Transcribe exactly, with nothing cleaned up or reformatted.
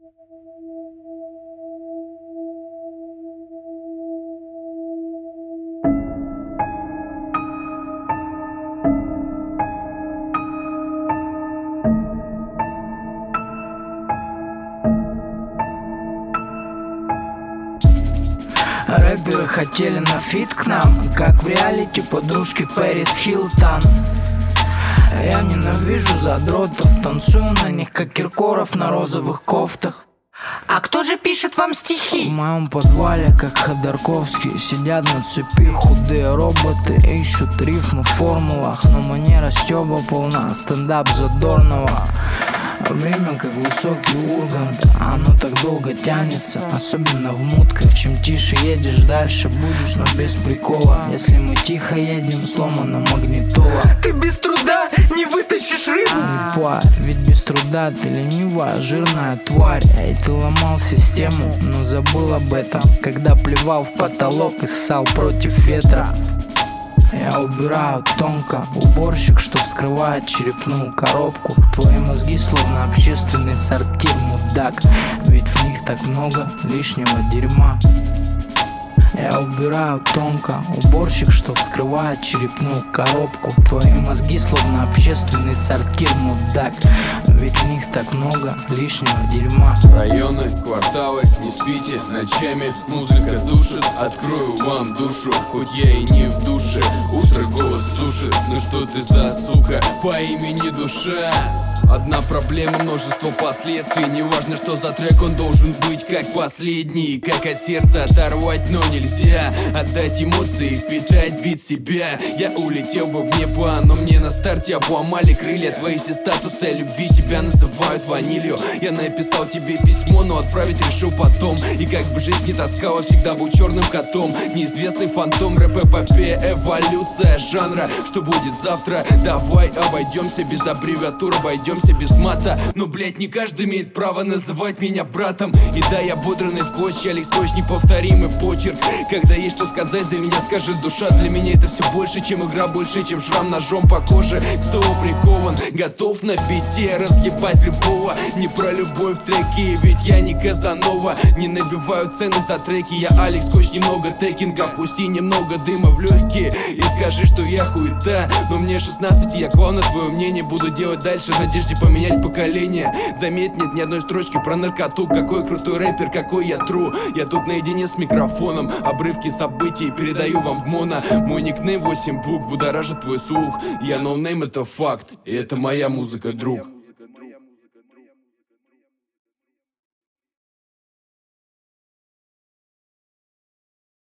Рэперы хотели на фит к нам, как в реалити подружки Пэрис Хилтон. Я ненавижу задротов, танцую на них, как Киркоров на розовых кофтах. А кто же пишет вам стихи? В моем подвале, как Ходорковский, сидят на цепи худые роботы, ищут рифмы в формулах, но манера стёба полна, стендап Задорнова. Время как высокий Ургант, оно так долго тянется, особенно в мутках. Чем тише едешь, дальше будешь, но без прикола. Если мы тихо едем, сломана магнитола. Ты без труда не вытащишь рыбу. Не па, ведь без труда ты ленивая, жирная тварь. Эй, ты ломал систему, но забыл об этом, когда плевал в потолок и ссал против ветра. Я убираю тонко, уборщик, что вскрывает черепную коробку. Твои мозги словно общественный сортир, мудак, ведь в них так много лишнего дерьма. Я убираю тонко, уборщик, что вскрывает черепную коробку. Твои мозги словно общественный сортир, мудак, ведь в них так много лишнего дерьма. Районы, кварталы, не спите ночами, музыка душит, открою вам душу. Хоть я и не в душе, утро голос сушит. Ну что ты за сука по имени Душа? Одна проблема, множество последствий. Неважно, что за трек, он должен быть как последний. Как от сердца оторвать, но нельзя отдать эмоции, впитать бит себя. Я улетел бы в небо, но мне на старте обломали крылья. Твои все статусы любви тебя называют ванилью. Я написал тебе письмо, но отправить решил потом. И как бы жизнь не таскала, всегда был черным котом. Неизвестный фантом, рэп-эпопея, эволюция жанра. Что будет завтра? Давай обойдемся без аббревиатур, обойдемся без мата. Но, блять, не каждый имеет право называть меня братом. И да, я бодранный в клочья, Алекс Коч, неповторимый почерк. Когда есть что сказать, за меня скажет душа. Для меня это все больше, чем игра, больше, чем шрам ножом по коже. К столу прикован, готов на бите разъебать любого. Не про любовь в треке, ведь я не Казанова. Не набиваю цены за треки, я Алекс Коч, немного текинга. Пусти немного дыма в легкие и скажи, что я хуета. Но мне шестнадцать, и я клал на твое мнение. Буду делать дальше в надежде поменять поколение. Заметь, нет ни одной строчки про наркоту. Какой крутой рэпер, какой я тру. Я тут наедине с микрофоном, обрывки событий передаю вам в моно. Мой никнейм восемь букв будоражит твой слух. Я ноунейм, это факт, и это моя музыка, друг.